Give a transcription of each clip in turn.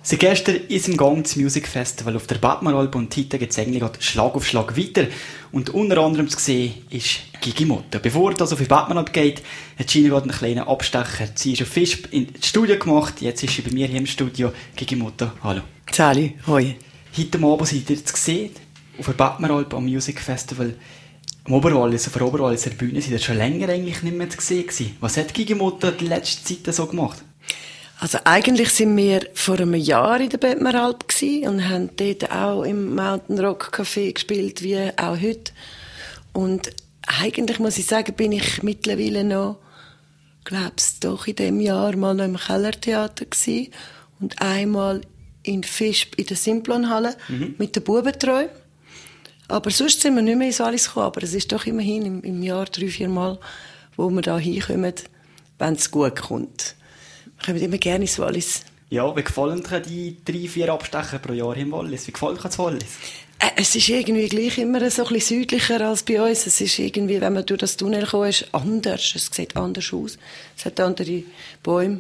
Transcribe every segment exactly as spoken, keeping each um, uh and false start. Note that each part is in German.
Seit gestern ist im Gang das Music Festival auf der Batman-Alp und heute geht es eigentlich Schlag auf Schlag weiter. Und unter anderem zu sehen ist Gigi Motta. Bevor das auf die Batman-Alp geht, hat Gina gerade einen kleinen Abstecher. Sie ist auf Fisch ins Studio gemacht. Jetzt ist sie bei mir hier im Studio. Gigi Motta, hallo. Sali, hoi. Heute Abend seid ihr zu sehen auf der Batman-Alp am Music Festival. Am Oberwallis, auf der Oberwallis der Bühne sind ihr schon länger eigentlich nicht mehr zu sehen gewesen. Was hat Gigi Motta die letzte Zeit so gemacht? Also eigentlich sind wir vor einem Jahr in der Batman-Alp und haben dort auch im Mountain Rock Café gespielt, wie auch heute. Und eigentlich muss ich sagen, bin ich mittlerweile noch, glaub's doch in dem Jahr mal noch im Kellertheater gewesen und einmal in Fisch in der Simplonhalle mhm. mit den Bubentreu. Aber sonst sind wir nicht mehr ins Wallis gekommen. Aber es ist doch immerhin im, im Jahr drei, vier Mal, wo wir da hinkommen, wenn es gut kommt. Wir kommen immer gerne ins Wallis. Ja, wie gefallen dir die drei, vier Abstecher pro Jahr im Wallis? Wie gefällt dir das Wallis? Äh, es ist irgendwie gleich immer so ein bisschen südlicher als bei uns. Es ist irgendwie, wenn man durch das Tunnel kommt, ist anders. Es sieht anders aus. Es hat andere Bäume.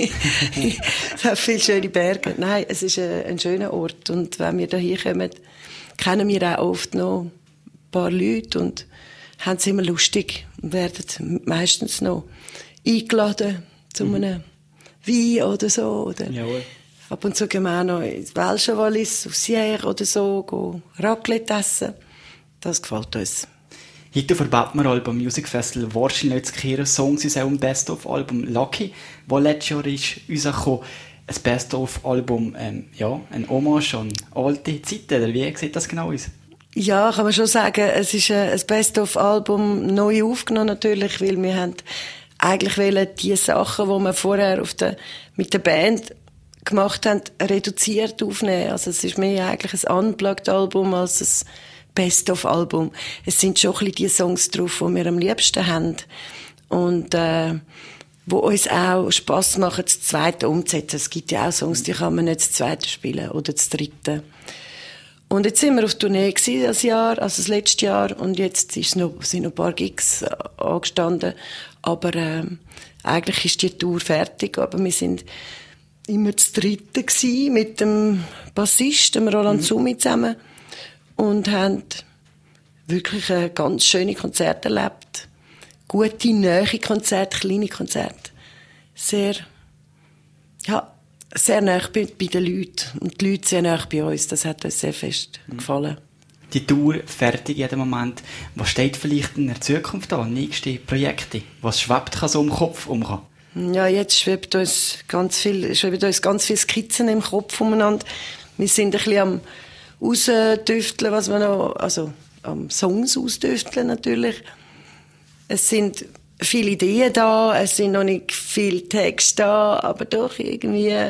Es hat viele schöne Berge. Nein, es ist ein, ein schöner Ort. Und wenn wir da hinkommen, kennen wir auch oft noch ein paar Leute und haben es immer lustig und werden meistens noch eingeladen zu einem Wein oder so. Oder Jawohl. Ab und zu gehen wir auch noch ins Welsche Wallis, auf Sierre oder so, gehen Raclette essen. Das gefällt uns. Heute auf der Batman-Alp am Music Festival wahrscheinlich zu kehren Songs ist auch ein Best-of-Album Lucky, das letztes Jahr ist rausgekommen. Ein Best-of-Album, ähm, ja, ein Hommage an alte Zeiten, oder wie sieht das genau aus? Ja, kann man schon sagen, es ist ein Best-of-Album neu aufgenommen natürlich, weil wir haben eigentlich wollen die Sachen, die wir vorher auf der, mit der Band gemacht haben, reduziert aufnehmen. Also es ist mehr eigentlich ein Unplugged-Album als ein Best-of-Album. Es sind schon ein bisschen die Songs drauf, die wir am liebsten haben. Und, äh, wo uns auch Spass machen, das Zweite umzusetzen. Es gibt ja auch Songs, die kann man nicht das Zweite spielen oder das Dritte. Und jetzt sind wir auf Tournee gewesen, das Jahr, also das letzte Jahr, und jetzt ist noch, sind noch ein paar Gigs angestanden. Aber ähm, eigentlich ist die Tour fertig, aber wir sind immer das Dritte gewesen, mit dem Bassisten, dem Roland mhm. Summi zusammen, und haben wirklich ein ganz schönes Konzert erlebt. Gute, nahe Konzerte, kleine Konzerte. Sehr, ja, sehr nah bei, bei den Leuten. Und die Leute sehr nah bei uns. Das hat uns sehr fest mhm. gefallen. Die Tour fertig jeden Moment. Was steht vielleicht in der Zukunft an? Nächste Projekte? Was schwebt so im Kopf um? Ja, jetzt schwebt uns ganz viel, schwebt uns ganz viele Skizzen im Kopf umeinander. Wir sind ein bisschen am ausdüfteln, was wir noch, also am Songs ausdüfteln natürlich. Es sind viele Ideen da, es sind noch nicht viele Texte da, aber doch irgendwie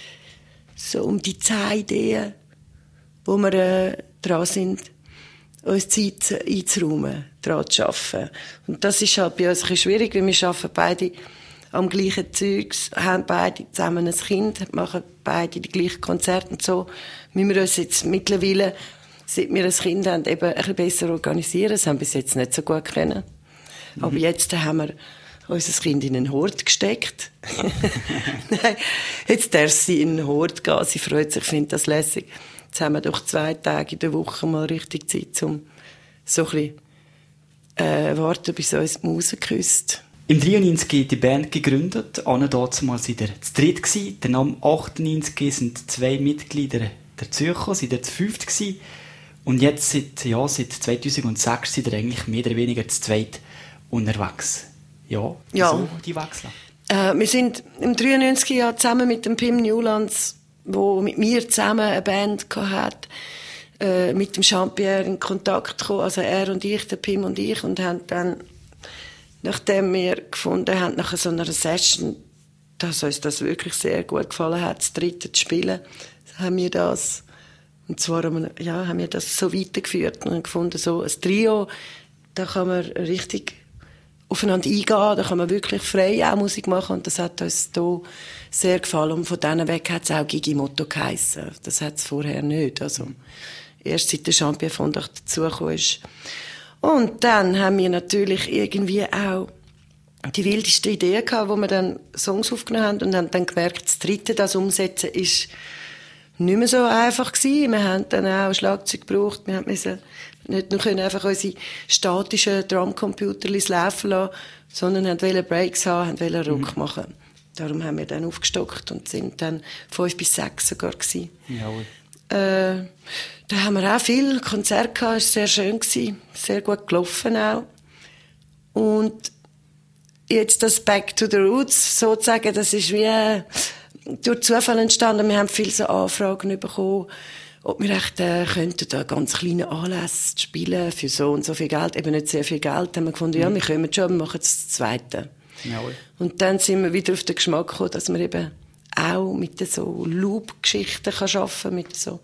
so um die zehn Ideen, wo wir äh, dran sind, uns Zeit einzuräumen, daran zu arbeiten. Und das ist halt bei uns ein bisschen schwierig, weil wir arbeiten beide am gleichen Zeugs, haben beide zusammen ein Kind, machen beide die gleichen Konzerte und so. Müssen wir uns jetzt mittlerweile, seit wir ein Kind haben, eben ein bisschen besser organisieren. Das haben wir bis jetzt nicht so gut können. Mhm. Aber jetzt haben wir unser Kind in einen Hort gesteckt. Nein, jetzt darf sie in einen Hort gehen. Sie freut sich, findet das lässig. Jetzt haben wir doch zwei Tage in der Woche mal richtig Zeit, um so ein bisschen äh, warten, bis uns die Maus küsst. Im dreiundneunzig die Band gegründet. Anne damals war ihr zu dritt gewesen. Dann am achtundneunzig sind zwei Mitglieder dazugekommen, sind ihr zu fünft gewesen. Und jetzt seit, ja, seit zweitausendsechs sind ihr eigentlich mehr oder weniger zu zweit unterwegs. Ja, ja. So die Wechsel. Äh, wir sind im dreiundneunzig Jahr zusammen mit dem Pim Newlands, wo mit mir zusammen eine Band hatte, äh, mit dem Jean-Pierre in Kontakt gekommen, also er und ich, der Pim und ich, und haben dann, nachdem wir gefunden haben, nach so einer Session, dass uns das wirklich sehr gut gefallen hat, das dritte zu spielen, haben wir das, und zwar ja, haben wir das so weitergeführt und gefunden, so ein Trio, da kann man richtig aufeinander eingehen, da kann man wirklich frei auch Musik machen, und das hat uns hier sehr gefallen. Und von denen weg hat es auch Gigi Motta geheissen. Das hat es vorher nicht. Also, erst seit der Jean-Pierre Fondach dazugekommen ist. Und dann haben wir natürlich irgendwie auch die wildeste Idee gehabt, wo wir dann Songs aufgenommen haben und haben dann gemerkt, das dritte, das umsetzen, ist nicht mehr so einfach gewesen. Wir haben dann auch Schlagzeug gebraucht. Wir mussten nicht nur können einfach unsere statischen Drumcomputer laufen lassen, sondern wollten Breaks haben, wollten Rock mhm. machen. Darum haben wir dann aufgestockt und sind dann fünf bis sechs sogar gewesen. Jawohl. Äh, da haben wir auch viele Konzerte gehabt, es war sehr schön gewesen, sehr gut gelaufen auch. Und jetzt das Back to the Roots, sozusagen, das ist wie äh, durch Zufall entstanden. Wir haben viele so Anfragen bekommen, ob wir echt äh, könnten da ganz kleine Anlässe spielen für so und so viel Geld, eben nicht sehr viel Geld. Dann haben wir gefunden, mhm. ja, wir kommen schon, wir machen das Zweite. Jawohl. Und dann sind wir wieder auf den Geschmack gekommen, dass wir eben auch mit so Loop-Geschichten arbeiten kann, mit so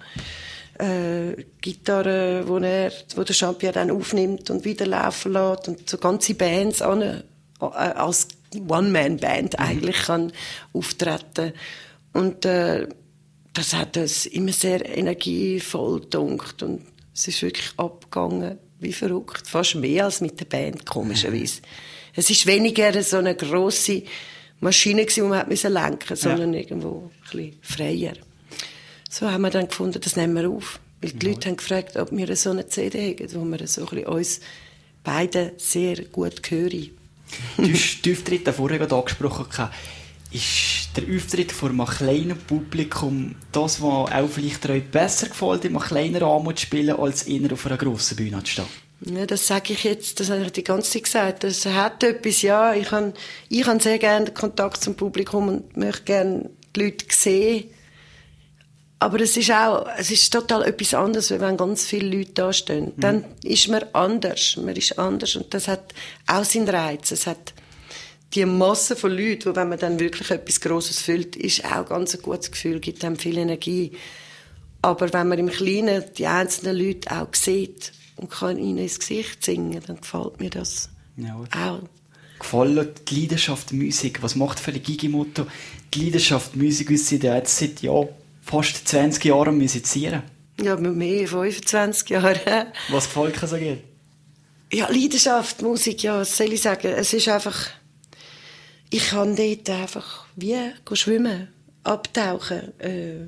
äh, Gitarren, wo, er, wo der Jean-Pierre dann aufnimmt und wieder laufen lässt und so ganze Bands an, äh, als One-Man-Band mhm. eigentlich kann auftreten. Und äh, das hat uns immer sehr energievoll gedunkt und es ist wirklich abgegangen wie verrückt, fast mehr als mit der Band, komischerweise. Es ist weniger so eine grosse Maschine gewesen, die man hat lenken musste, sondern ja. irgendwo ein bisschen freier. So haben wir dann gefunden, das nehmen wir auf. Weil die ja. Leute haben gefragt, ob wir so eine C D haben, wo wir so ein bisschen uns beide sehr gut hören. Du hast den Auftritt vorher gerade angesprochen. Ist der Auftritt vor einem kleinen Publikum das, was auch vielleicht euch besser gefällt, in einem kleinen Rahmen zu spielen, als eher auf einer grossen Bühne zu stehen? Ja, das sage ich jetzt, das habe ich die ganze Zeit gesagt. Das hat etwas, ja. Ich habe, ich habe sehr gerne den Kontakt zum Publikum und möchte gerne die Leute sehen. Aber es ist auch, es ist total etwas anderes, wenn ganz viele Leute da stehen. Mhm. Dann ist man anders. Man ist anders und das hat auch seinen Reiz. Es hat die Masse von Leuten, wo, wenn man dann wirklich etwas Grosses füllt, ist auch ganz ein gutes Gefühl, gibt einem viel Energie. Aber wenn man im Kleinen die einzelnen Leute auch sieht und kann ihnen ins Gesicht singen, dann gefällt mir das ja, auch. Gefällt die Leidenschaft Musik? Was macht für die Gigi-Motto die Leidenschaft Musik, wie sie da jetzt seit ja, fast zwanzig Jahren musizieren? Ja, mehr, fünfundzwanzig Jahre. Was gefällt dir so gut? Ja, Leidenschaft, Musik, ja, was soll ich sagen? Es ist einfach, ich kann dort einfach wie schwimmen, abtauchen. Äh,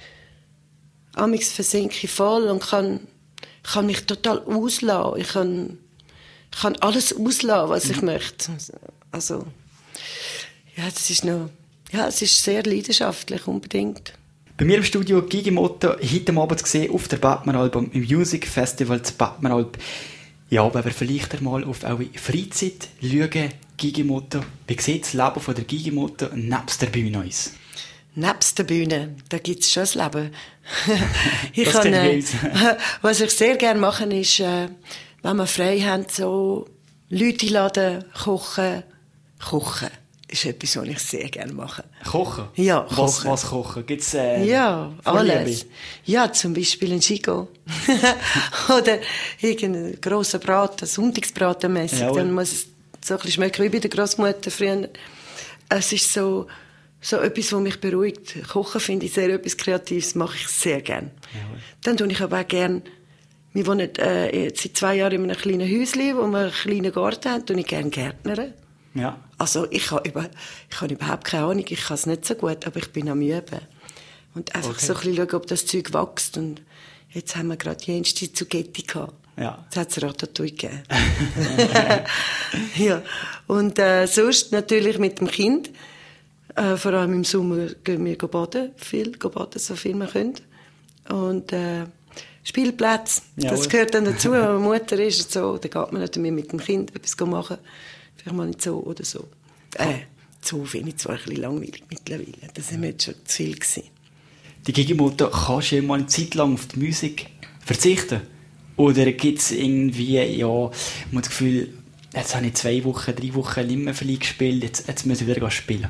Amix versinke ich voll und kann, kann mich total auslassen. Ich kann, ich kann alles auslassen, was ich mhm. möchte. Also, ja, das ist noch, ja, es ist sehr leidenschaftlich, unbedingt. Bei mir im Studio Gigi Motto, heute Abend gesehen auf der Batman-Alb im Music Festival zu Batman-Alb. Ja, wenn wir vielleicht einmal auf eure Freizeit schauen, Gigi Motto, wie sieht das Leben von der Gigi Motto nebst der Bühne aus? Nebst der Bühne, da gibt es schon das Leben. ich das kann, äh, was ich sehr gerne mache, ist, äh, wenn wir frei haben, so Leute einladen, kochen, kochen. Das ist etwas, was ich sehr gerne mache. Kochen? Ja, kochen. Was, was kochen? Gibt's, äh, ja, alles. Ja, zum Beispiel ein Chico. Oder irgendeinen grossen Braten, Sonntagsbraten mässig. Ja, dann muss es so ein bisschen schmecken wie bei der Großmutter früher. Es ist so, so etwas, was mich beruhigt. Kochen finde ich sehr etwas Kreatives, mache ich sehr gerne. Ja, dann tue ich aber auch gerne, wir wohnen äh, jetzt seit zwei Jahren in einem kleinen Häuschen, wo wir einen kleinen Garten haben, tue ich gerne Gärtnern. Ja. Also ich habe über, ich habe überhaupt keine Ahnung, ich kann es nicht so gut, aber ich bin am Üben. Und einfach okay. so ein bisschen schauen, ob das Zeug wächst. Und jetzt haben wir gerade die erste Zugetti gehabt. Ja. Jetzt hat es Ratatouille gegeben. ja. Und äh, sonst natürlich mit dem Kind. Äh, vor allem im Sommer gehen wir baden, viel baden, so viel wir können. Und äh, Spielplätze, ja, das gehört dann dazu, wenn man Mutter ist und so. Dann geht man natürlich mit dem Kind etwas machen. Vielleicht mal nicht so oder so. Äh, so finde ich zwar ein bisschen langweilig mittlerweile. Das war mir jetzt schon zu viel gewesen. Die Gigi Motto, kannst du ja mal eine Zeit lang auf die Musik verzichten? Oder gibt es irgendwie, ja, man hat das Gefühl, jetzt habe ich zwei Wochen, drei Wochen nicht mehr viel gespielt, jetzt, jetzt muss ich wieder spielen?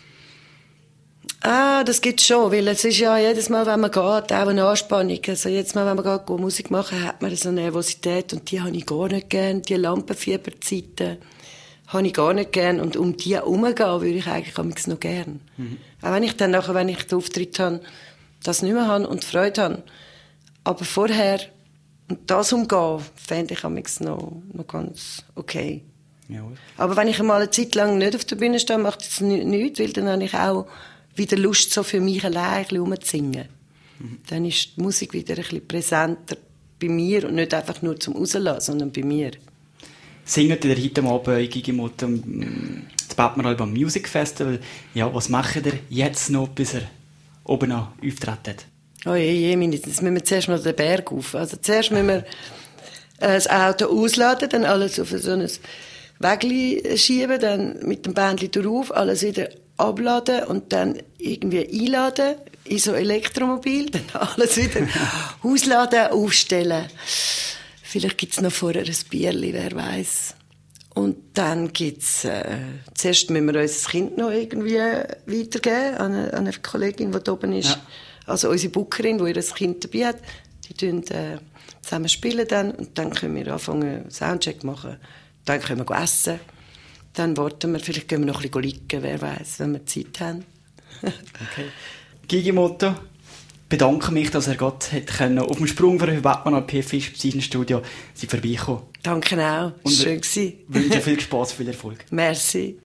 Ah, das gibt es schon, weil es ist ja jedes Mal, wenn man geht, auch eine Anspannung. Also jedes Mal, wenn man geht, geht Musik machen, hat man so eine Nervosität und die habe ich gar nicht gern, die Lampenfieberzeiten habe ich gar nicht gern und um die herumgehen würde ich eigentlich noch gern. Mhm. Auch wenn ich dann nachher, wenn ich den Auftritt habe, das nicht mehr habe und Freude habe. Aber vorher und das umgehen, fände ich noch, noch ganz okay. Ja. Aber wenn ich einmal eine Zeit lang nicht auf der Bühne stehe, macht es nichts, weil dann habe ich auch wieder Lust, so für mich allein rumzusingen. Mhm. Dann ist die Musik wieder ein bisschen präsenter bei mir und nicht einfach nur zum Rauslassen, sondern bei mir. Singt ihr heute Abend bei Gigi Motta das Batman am Music Festival? Ja, was macht ihr jetzt noch, bis ihr oben noch auftreten? Oh je, je, jetzt müssen wir zuerst mal den Berg auf. Also zuerst müssen wir das Auto ausladen, dann alles auf so ein Wägli schieben, dann mit dem Bändchen drauf, alles wieder abladen und dann irgendwie einladen in so Elektromobil, dann alles wieder ausladen, aufstellen. Vielleicht gibt es noch vorher ein Bierli, wer weiß. Und dann gibt's äh, zuerst müssen wir unser Kind noch irgendwie weitergeben an eine, an eine Kollegin, die da oben ist. Ja. Also unsere Bookerin, die ihr Kind dabei hat. Die tun äh, zusammen spielen dann und dann können wir anfangen Soundcheck machen. Dann können wir essen. Dann warten wir, vielleicht gehen wir noch ein bisschen liegen, wer weiß, wenn wir Zeit haben. Okay. Gigi Motta, bedanke mich, dass er Gott hat können, auf dem Sprung für Batman und P F ist bei seinem Studio vorbeikommen. Danke auch, es war schön. Ich wünsche viel Spass, viel Erfolg. Merci.